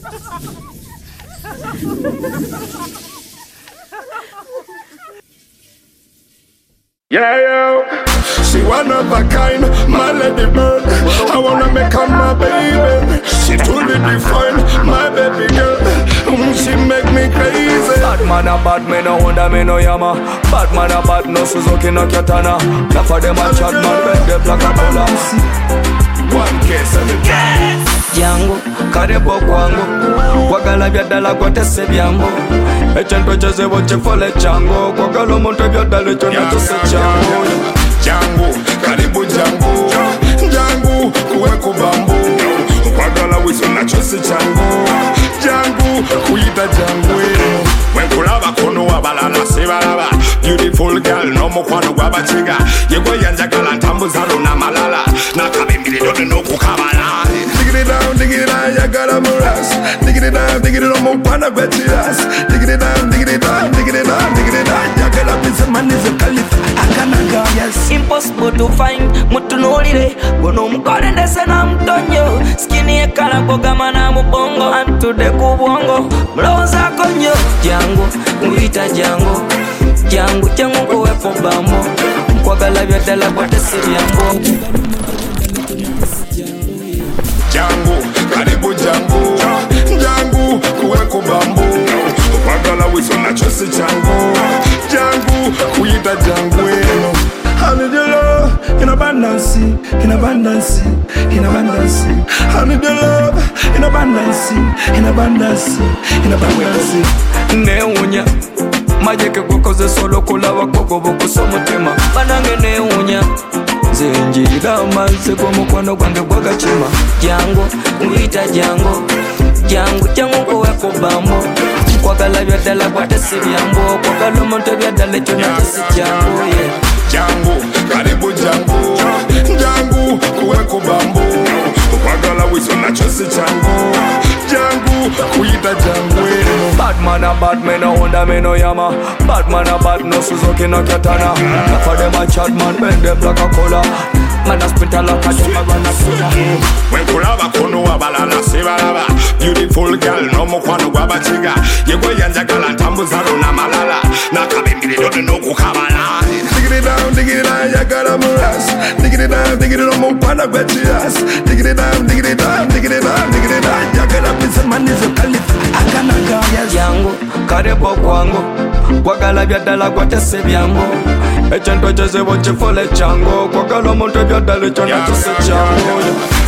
Yeah, yeah. She one of a kind, my lady bird. I wanna make her my baby. She truly defined my baby girl. She make me crazy. Bad man a bad, me no Honda, me no Yama. Bad man a bad, no Suzuki, no Katana. Enough of them a chat man, bend them like a bola. One case of the Jango, karebo kwangu Wagala byadala kwa tese byangu Echento cheze woche fole chango Kwagalo monte byadala chona tose chango Jango, karibu jango Jango, kuwe kubambu Wagala wiso na chose chango Jango, kuyita jango Wenkulaba kono wabalala sebalaba Beautiful girl, no mukwano gwaba chiga Yegwe yanjagala ntambu zaro na malala Nakabimili dodo no kukabala Diggity down, ya got moras. Diggity down, on my pana betchiras. Diggity down, ya got up in some man is a caliph. I cannot go, yes. Impossible to find, mutu nolire. Bono mkore ndese na mtonyo. Skinny e kala kogama na mbongo. Antu de kubongo, mloza konyo. Jango, uita jango. Jango kuwepo bambo. Mkwagala vyadala kwa tesiri yambo. Jango, karibu jango Jango, kuwe kubambu Wagala wiso na chose jango Jango, kuyita jango I need your love in abundance, in abundance, in abundance. I need your love in abundance, in abundance, in abundance. Neunya majeke kukoze solo kula wakogo bokusomutima banange neunya zenjira maze kwa mukwano gwange gwagachima jango uita jango kuweko bambo kwagala byadala kwatesiri yambo kwagala monte byadala chona tesi jango yeah. Jango, karibu jango kuweko bambo kwagala wiso na chose jango kuyita jango Bad man a bad, me no Honda, me no Yama. Bad man a bad, no Suzuki, no Katana. Enough of them a chat man, bend them like a cola. Man a spit a lot of them a run a soda. When kulaba kono wabalala sebalaba Beautiful girl, no mukwano gwaba chiga Yegwe yanjagala ntambu zaro na malala Nakabimili dodo no kukabala Diggity down, ya got moras. Diggity down, on my pana betchiras. Diggity down, ya got up in some man is a caliph. I cannot go, yes. Jango, karebo kwangu Wagala byadala kwa tese byangu Echento cheze woche fole chango Kwagalo monte byadala chona tose chango